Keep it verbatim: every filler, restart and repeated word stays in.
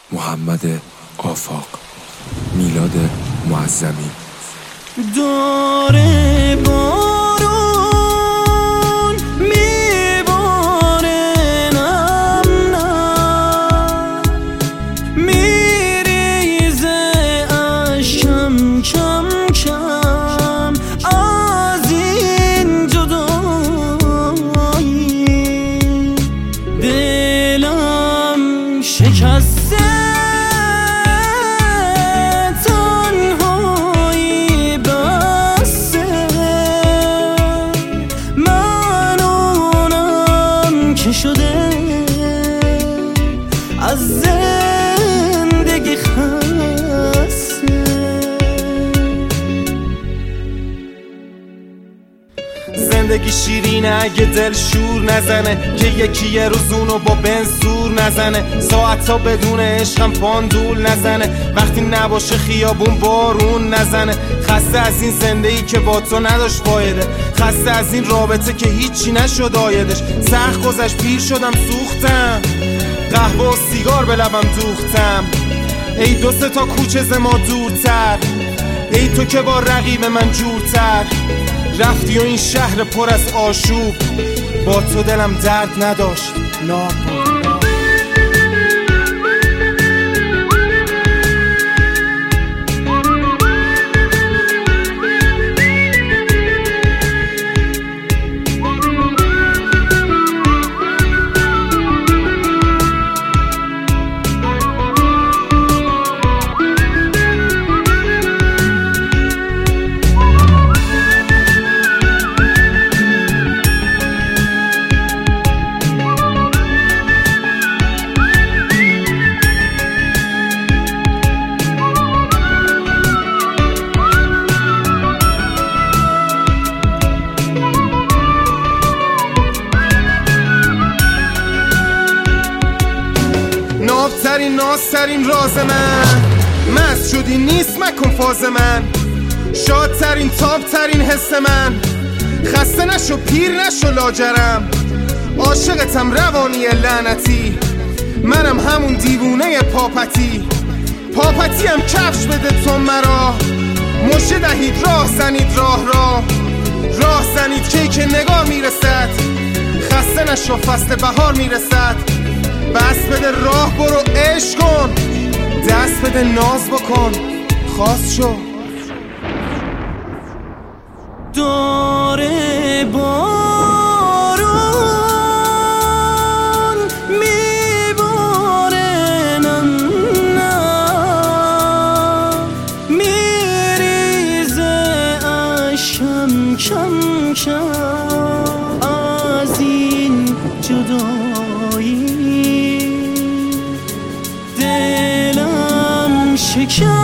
محمد آفاق، میلاد معظمی. داره بارون میباره، نم نم میریزه اشکم کم کم از این جدایی. دلم شکسته شده از زندگی خسته. زندگی شیرینه اگه دل شور نزنه، که یکی یه روز اونو با بنزور نزنه. ساعتا بدون عشقم پاندول نزنه، وقتی نباشه خیابون بارون نزنه. خسته از این زندگی که با تو نداشت فایده، خسته از این رابطه که هیچی نشد آیدش. سخت گذشت، پیر شدم، سوختم، قهوه و سیگار به لبم دوختم. ای دو سه تا کوچه ز ما دورتر، ای تو که با رقیب من جورتر. رفتی و این شهر پر از آشوب، با تو دلم درد نداشت، نابود. نابترین نازترین راز من، مست شدی نیست مکن فاز من. شادترین تابترین حس من، خسته نشو پیر نشو لاجرم. عاشقتم روانی لعنتی، منم همون دیوونه پاپتی. پاپتی هم کفش بده تو مرا، مژده دهید راه زنید راه را. راه زنید که که نگاه میرسد، خسته نشو فصل بهار میرسد. بس بده راه برو عشق کن، دست بده ناز بکن، خواست شو. داره بارون میباره، نم نم میریزه اشکم کم کم از این جدایی. دلم شکست